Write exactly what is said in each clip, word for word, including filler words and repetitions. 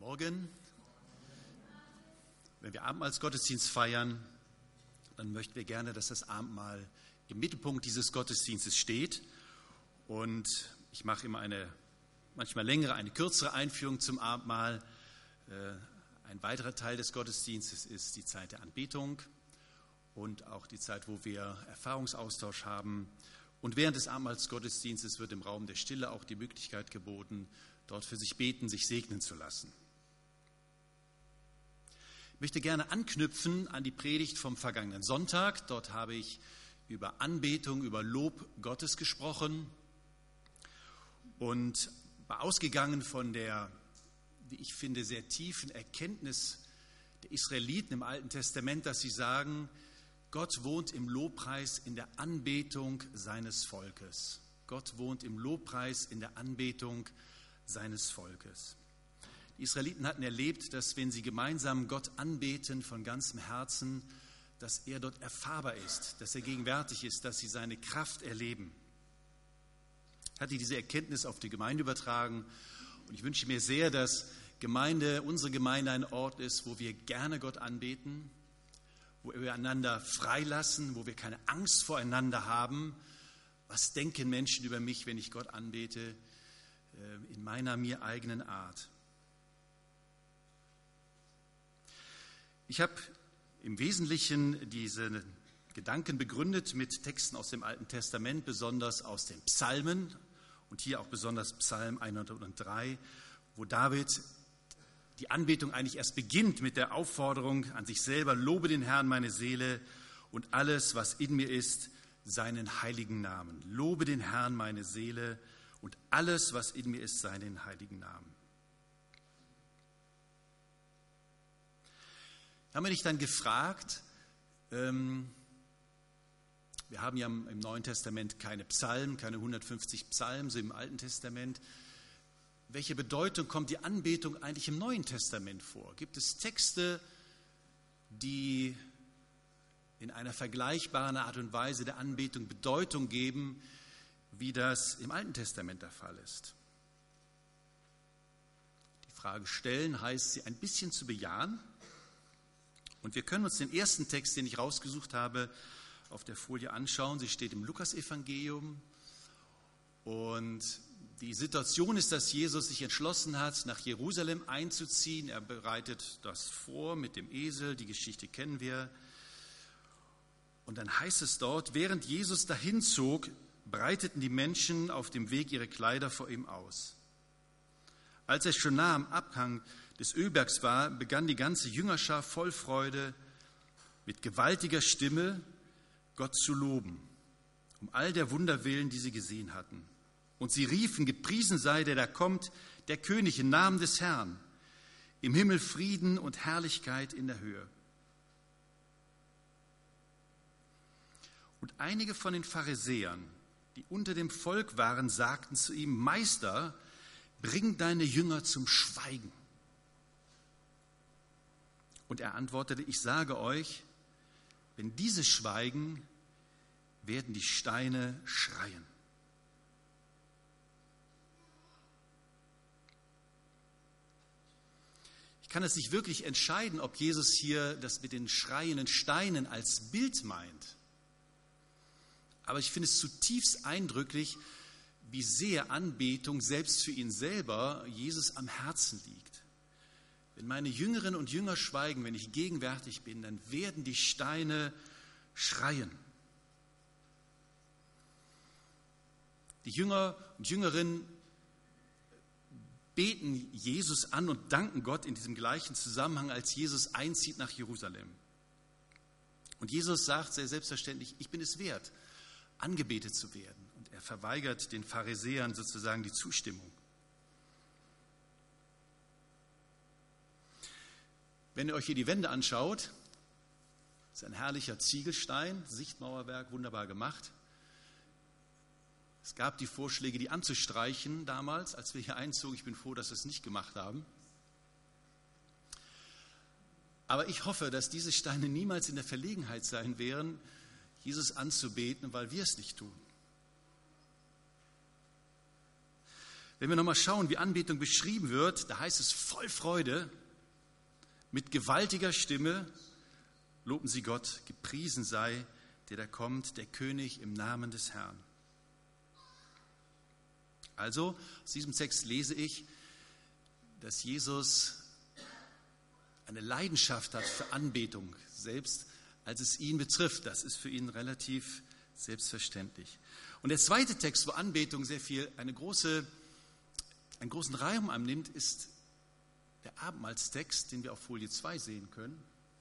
Morgen. Wenn wir Abendmahlsgottesdienst feiern, dann möchten wir gerne, dass das Abendmahl im Mittelpunkt dieses Gottesdienstes steht. Und ich mache immer eine manchmal längere, eine kürzere Einführung zum Abendmahl. Ein weiterer Teil des Gottesdienstes ist die Zeit der Anbetung und auch die Zeit, wo wir Erfahrungsaustausch haben. Und während des Abendmahlsgottesdienstes wird im Raum der Stille auch die Möglichkeit geboten, dort für sich beten, sich segnen zu lassen. Ich möchte gerne anknüpfen an die Predigt vom vergangenen Sonntag. Dort habe ich über Anbetung, über Lob Gottes gesprochen und war ausgegangen von der, wie ich finde, sehr tiefen Erkenntnis der Israeliten im Alten Testament, dass sie sagen, Gott wohnt im Lobpreis in der Anbetung seines Volkes. Gott wohnt im Lobpreis in der Anbetung seines Volkes. Die Israeliten hatten erlebt, dass wenn sie gemeinsam Gott anbeten von ganzem Herzen, dass er dort erfahrbar ist, dass er gegenwärtig ist, dass sie seine Kraft erleben. Ich hatte diese Erkenntnis auf die Gemeinde übertragen und ich wünsche mir sehr, dass Gemeinde, unsere Gemeinde ein Ort ist, wo wir gerne Gott anbeten, wo wir einander freilassen, wo wir keine Angst voreinander haben. Was denken Menschen über mich, wenn ich Gott anbete, in meiner mir eigenen Art? Ich habe im Wesentlichen diese Gedanken begründet mit Texten aus dem Alten Testament, besonders aus den Psalmen und hier auch besonders Psalm hundertdrei, wo David die Anbetung eigentlich erst beginnt mit der Aufforderung an sich selber: Lobe den Herrn, meine Seele, und alles, was in mir ist, seinen heiligen Namen. Lobe den Herrn, meine Seele, und alles, was in mir ist, seinen heiligen Namen. Da haben wir dich dann gefragt, ähm, wir haben ja im Neuen Testament keine Psalmen, keine hundertfünfzig Psalmen, so im Alten Testament. Welche Bedeutung kommt die Anbetung eigentlich im Neuen Testament vor? Gibt es Texte, die in einer vergleichbaren Art und Weise der Anbetung Bedeutung geben, wie das im Alten Testament der Fall ist? Die Frage stellen heißt, sie ein bisschen zu bejahen. Und wir können uns den ersten Text, den ich rausgesucht habe, auf der Folie anschauen. Sie steht im Lukasevangelium. Und die Situation ist, dass Jesus sich entschlossen hat, nach Jerusalem einzuziehen. Er bereitet das vor mit dem Esel, die Geschichte kennen wir. Und dann heißt es dort, während Jesus dahin zog, breiteten die Menschen auf dem Weg ihre Kleider vor ihm aus. Als er schon nah am Abhang des Ölbergs war, begann die ganze Jüngerschar voll Freude mit gewaltiger Stimme Gott zu loben, um all der Wunder willen, die sie gesehen hatten. Und sie riefen, gepriesen sei der da kommt, der König im Namen des Herrn, im Himmel Frieden und Herrlichkeit in der Höhe. Und einige von den Pharisäern, die unter dem Volk waren, sagten zu ihm: Meister, bring deine Jünger zum Schweigen. Und er antwortete: Ich sage euch, wenn diese schweigen, werden die Steine schreien. Ich kann es nicht wirklich entscheiden, ob Jesus hier das mit den schreienden Steinen als Bild meint. Aber ich finde es zutiefst eindrücklich, wie sehr Anbetung selbst für ihn selber Jesus am Herzen liegt. Wenn meine Jüngerinnen und Jünger schweigen, wenn ich gegenwärtig bin, dann werden die Steine schreien. Die Jünger und Jüngerinnen beten Jesus an und danken Gott in diesem gleichen Zusammenhang, als Jesus einzieht nach Jerusalem. Und Jesus sagt sehr selbstverständlich: Ich bin es wert, angebetet zu werden. Und er verweigert den Pharisäern sozusagen die Zustimmung. Wenn ihr euch hier die Wände anschaut, ist ein herrlicher Ziegelstein, Sichtmauerwerk, wunderbar gemacht. Es gab die Vorschläge, die anzustreichen damals, als wir hier einzogen. Ich bin froh, dass wir es nicht gemacht haben. Aber ich hoffe, dass diese Steine niemals in der Verlegenheit sein werden, Jesus anzubeten, weil wir es nicht tun. Wenn wir nochmal schauen, wie Anbetung beschrieben wird, da heißt es voll Freude, mit gewaltiger Stimme loben sie Gott, gepriesen sei, der da kommt, der König im Namen des Herrn. Also, aus diesem Text lese ich, dass Jesus eine Leidenschaft hat für Anbetung, selbst als es ihn betrifft. Das ist für ihn relativ selbstverständlich. Und der zweite Text, wo Anbetung sehr viel, eine große, einen großen Raum annimmt, ist der Abendmahlstext, den wir auf Folie zwei sehen können.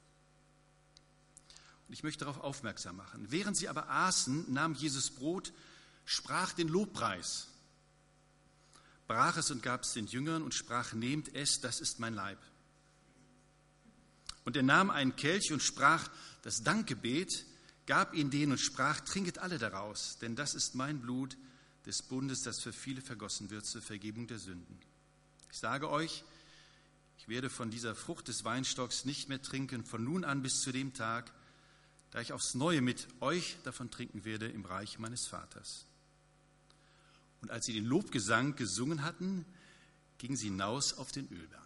Und ich möchte darauf aufmerksam machen. Während sie aber aßen, nahm Jesus Brot, sprach den Lobpreis, brach es und gab es den Jüngern und sprach, nehmt es, das ist mein Leib. Und er nahm einen Kelch und sprach das Dankgebet, gab ihn denen und sprach, trinket alle daraus, denn das ist mein Blut des Bundes, das für viele vergossen wird zur Vergebung der Sünden. Ich sage euch, ich werde von dieser Frucht des Weinstocks nicht mehr trinken, von nun an bis zu dem Tag, da ich aufs Neue mit euch davon trinken werde im Reich meines Vaters. Und als sie den Lobgesang gesungen hatten, gingen sie hinaus auf den Ölberg.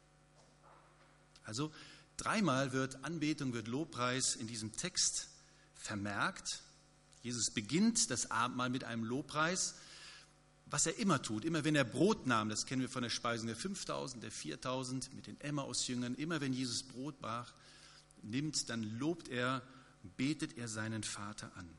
Also dreimal wird Anbetung, wird Lobpreis in diesem Text vermerkt. Jesus beginnt das Abendmahl mit einem Lobpreis, was er immer tut. Immer wenn er Brot nahm, das kennen wir von der Speisung der fünftausend, der viertausend, mit den Emmaus-Jüngern, immer wenn Jesus Brot brach, nimmt, dann lobt er, betet er seinen Vater an.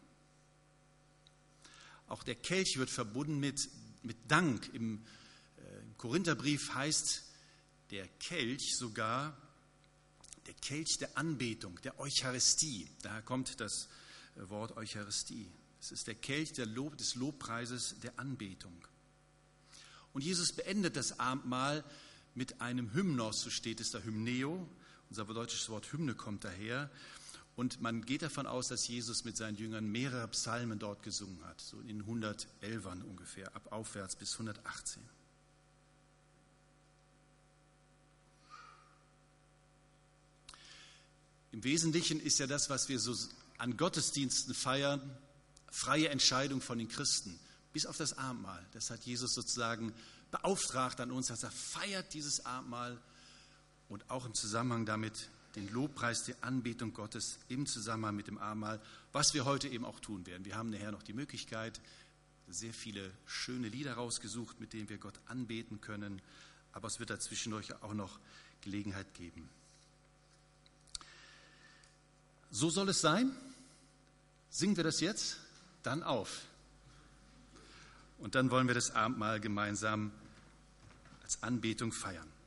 Auch der Kelch wird verbunden mit, mit Dank. Im, äh, im Korintherbrief heißt der Kelch sogar der Kelch der Anbetung, der Eucharistie. Daher kommt das Wort Eucharistie. Es ist der Kelch der Lob, des Lobpreises der Anbetung. Und Jesus beendet das Abendmahl mit einem Hymnos, so steht es da, Hymneo. Unser deutsches Wort Hymne kommt daher. Und man geht davon aus, dass Jesus mit seinen Jüngern mehrere Psalmen dort gesungen hat, so in hundertelfern ungefähr, ab aufwärts bis hundertachtzehn. Im Wesentlichen ist ja das, was wir so an Gottesdiensten feiern, freie Entscheidung von den Christen, bis auf das Abendmahl. Das hat Jesus sozusagen beauftragt an uns, dass er feiert dieses Abendmahl und auch im Zusammenhang damit den Lobpreis der Anbetung Gottes im Zusammenhang mit dem Abendmahl, was wir heute eben auch tun werden. Wir haben nachher noch die Möglichkeit, sehr viele schöne Lieder rausgesucht, mit denen wir Gott anbeten können, aber es wird dazwischendurch auch noch Gelegenheit geben. So soll es sein. Singen wir das jetzt? Dann auf. Und dann wollen wir das Abendmahl gemeinsam als Anbetung feiern.